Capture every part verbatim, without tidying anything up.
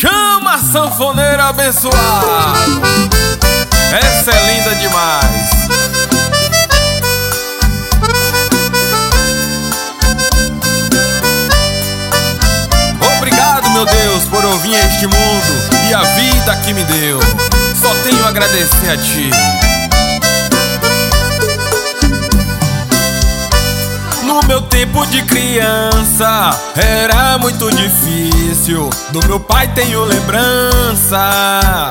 Chama a sanfoneira abençoada. Essa é linda demais. Obrigado, meu Deus, por eu vir a este mundo e a vida que me deu. Só tenho a agradecer a Ti. No meu tempo de criança era muito difícil. Do meu pai tenho lembrança.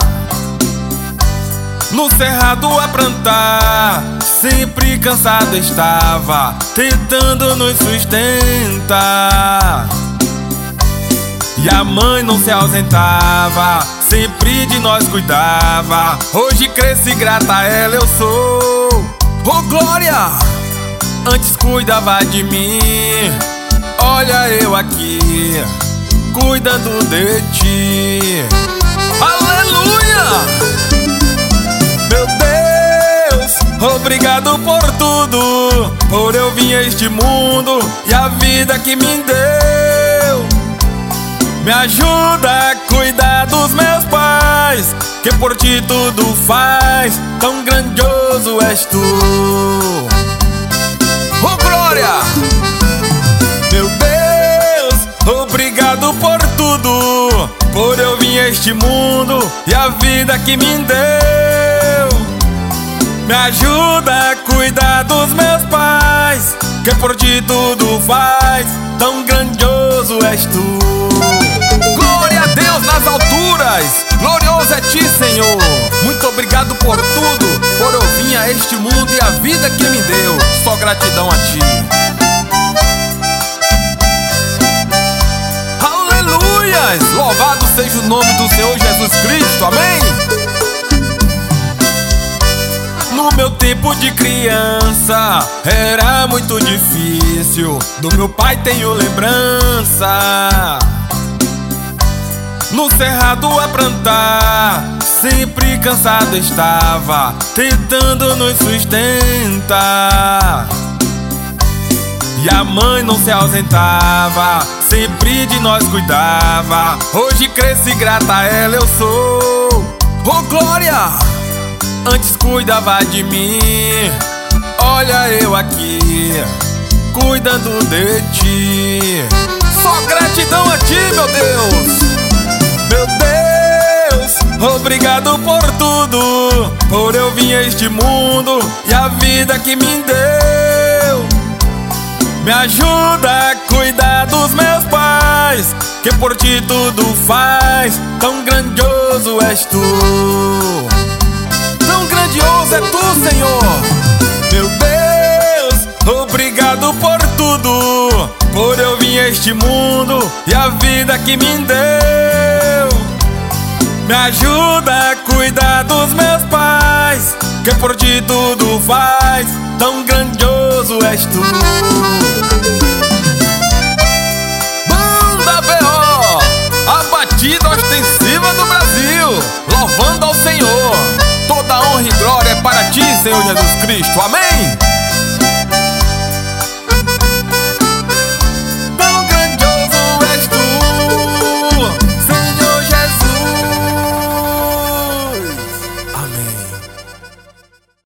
No cerrado a plantar, sempre cansado estava, tentando nos sustentar. E a mãe não se ausentava, sempre de nós cuidava. Hoje cresci, grata a ela eu sou. Oh glória! Antes cuidava de mim, olha eu aqui, cuidando de Ti. Aleluia! Meu Deus, obrigado por tudo, por eu vir a este mundo e a vida que me deu. Me ajuda a cuidar dos meus pais, que por Ti tudo faz, tão grandioso és Tu. Oh glória! Meu Deus, obrigado por tudo, por eu vir a este mundo e a vida que me deu. Me ajuda a cuidar dos meus pais, que por Ti tudo faz, tão grandioso és Tu. Glória a Deus nas alturas, glorioso é Ti, Senhor. Muito obrigado por tudo, por eu vir a este mundo e a vida que me deu. Só gratidão a Ti. Aleluias! Louvado seja o nome do Senhor Jesus Cristo, amém? No meu tempo de criança era muito difícil. Do meu pai tenho lembrança. No cerrado a plantar, sempre cansado estava, tentando nos sustentar. E a mãe não se ausentava, sempre de nós cuidava. Hoje cresci, grata a ela eu sou. Oh glória! Antes cuidava de mim, olha eu aqui, cuidando de Ti. Só gratidão a Ti, meu Deus. Meu Deus, obrigado por tudo, por eu vir a este mundo e a vida que me deu. Me ajuda a cuidar dos meus pais, que por Ti tudo faz, tão grandioso és Tu. Tão grandioso é Tu, Senhor. Meu Deus, obrigado por tudo, por eu vir a este mundo e a vida que me deu. Me ajuda a cuidar dos meus pais, que por Ti tudo faz, tão grandioso és Tu. Banda B O, a batida ostensiva do Brasil, louvando ao Senhor. Toda honra e glória é para Ti, Senhor Jesus Cristo, amém?